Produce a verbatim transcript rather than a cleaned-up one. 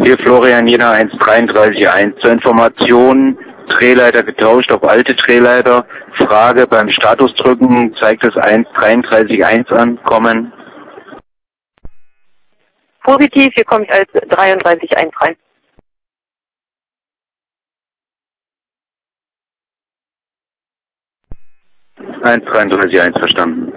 Hier Florian Jena eins drei drei eins. Zur Information, Drehleiter getauscht auf alte Drehleiter. Frage, beim Statusdrücken zeigt es eins drei drei eins an. Kommen. Positiv, hier komme ich als dreiunddreißig eins rein. eins drei drei eins verstanden.